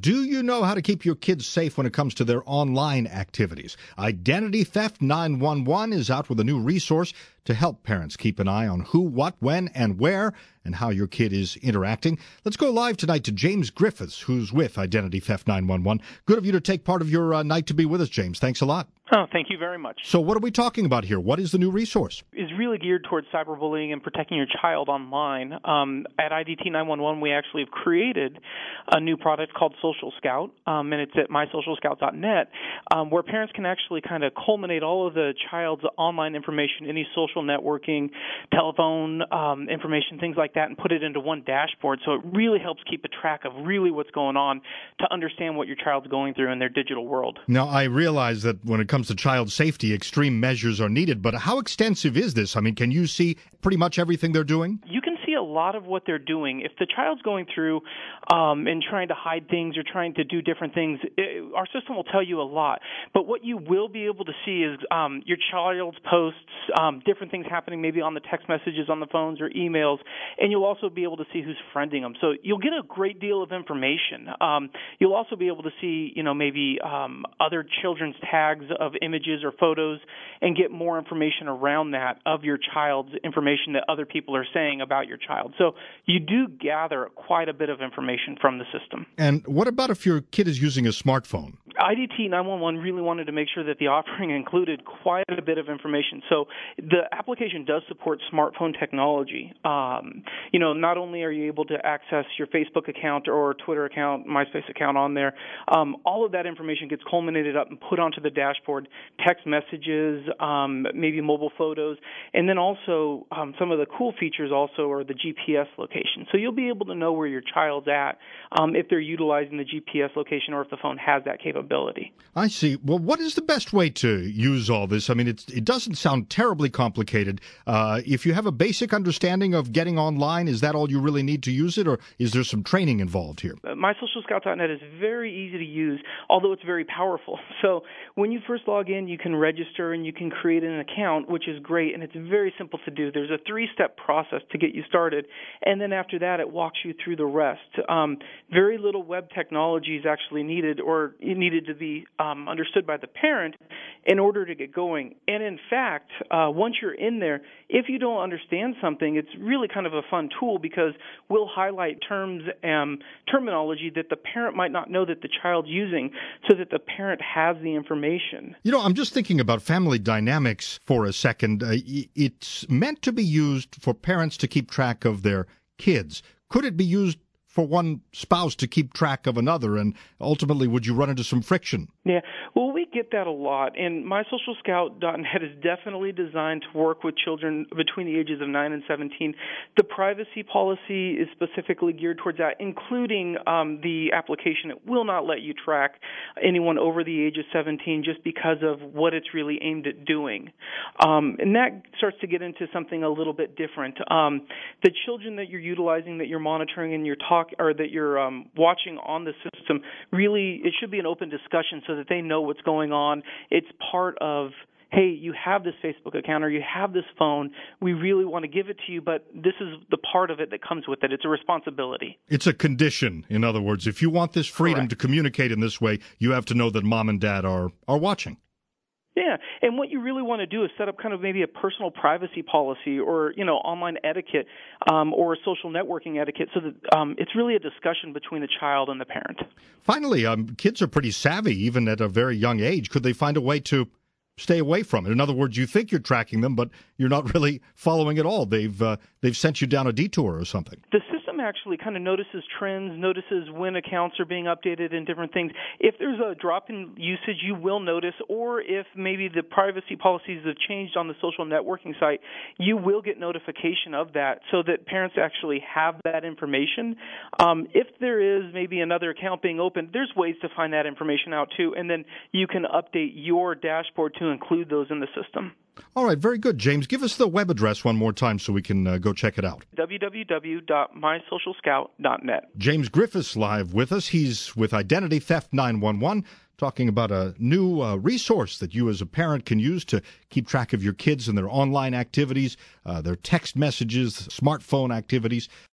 Do you know how to keep your kids safe when it comes to their online activities? Identity Theft 911 is out with a new resource to help parents keep an eye on who, what, when, and where, and how your kid is interacting. Let's go live tonight to James Griffiths, who's with Identity Theft 911. Good of you to take part of your night to be with us, James. Thanks a lot. Oh, thank you very much. So what are we talking about here? What is the new resource? It's really geared towards cyberbullying and protecting your child online. At IDT 911, we actually have created a new product called Social Scout, and it's at mysocialscout.net, where parents can actually kind of culminate all of the child's online information, any social networking, telephone information, things like that, and put it into one dashboard. So it really helps keep a track of really what's going on to understand what your child's going through in their digital world. Now, I realize that when it comes to child safety, extreme measures are needed, but how extensive is this? I mean, can you see pretty much everything they're doing? You can see a lot of what they're doing. If the child's going through and trying to hide things or trying to do different things, our system will tell you a lot. But what you will be able to see is your child's posts, different things happening maybe on the text messages on the phones or emails, and you'll also be able to see who's friending them. So you'll get a great deal of information. You'll also be able to see, maybe other children's tags of images or photos and get more information around that of your child's information that other people are saying about your child. So you do gather quite a bit of information from the system. And what about if your kid is using a smartphone? IDT 911 really wanted to make sure that the offering included quite a bit of information. So the application does support smartphone technology. Not only are you able to access your Facebook account or Twitter account, MySpace account on there, all of that information gets culminated up and put onto the dashboard, text messages, maybe mobile photos, and then also some of the cool features also are the GPS location. So you'll be able to know where your child's at if they're utilizing the GPS location or if the phone has that capability. I see. Well, what is the best way to use all this? I mean, it doesn't sound terribly complicated. If you have a basic understanding of getting online, is that all you really need to use it, or is there some training involved here? MySocialScout.net is very easy to use, although it's very powerful. So when you first log in, you can register and you can create an account, which is great, and it's very simple to do. There's a 3-step process to get you started, and then after that, it walks you through the rest. Very little web technology is actually needed, or it needed to be understood by the parent in order to get going. And in fact, once you're in there, if you don't understand something, it's really kind of a fun tool because we'll highlight terms and terminology that the parent might not know that the child's using so that the parent has the information. I'm just thinking about family dynamics for a second. It's meant to be used for parents to keep track of their kids. Could it be used for one spouse to keep track of another, and ultimately would you run into some friction? Yeah, well, we get that a lot, and MySocialScout.net is definitely designed to work with children between the ages of 9 and 17. The privacy policy is specifically geared towards that, including the application. It will not let you track anyone over the age of 17 just because of what it's really aimed at doing. And that starts to get into something a little bit different. The children that you're utilizing, that you're monitoring, and that you're watching on the system, really, it should be an open discussion so that they know what's going on. It's part of, hey, you have this Facebook account or you have this phone. We really want to give it to you, but this is the part of it that comes with it. It's a responsibility. It's a condition. In other words, if you want this freedom to communicate in this way, you have to know that mom and dad are watching. Yeah, and what you really want to do is set up kind of maybe a personal privacy policy or, online etiquette or social networking etiquette so that it's really a discussion between the child and the parent. Finally, kids are pretty savvy even at a very young age. Could they find a way to stay away from it? In other words, you think you're tracking them, but you're not really following at all. They've sent you down a detour or something. The system actually kind of notices trends, notices when accounts are being updated and different things. If there's a drop in usage, you will notice, or if maybe the privacy policies have changed on the social networking site, you will get notification of that so that parents actually have that information. If there is maybe another account being opened, there's ways to find that information out too, and then you can update your dashboard to include those in the system. All right, very good. James, give us the web address one more time so we can go check it out. www.mysocialscout.net. James Griffiths live with us. He's with Identity Theft 911, talking about a new resource that you as a parent can use to keep track of your kids and their online activities, their text messages, smartphone activities.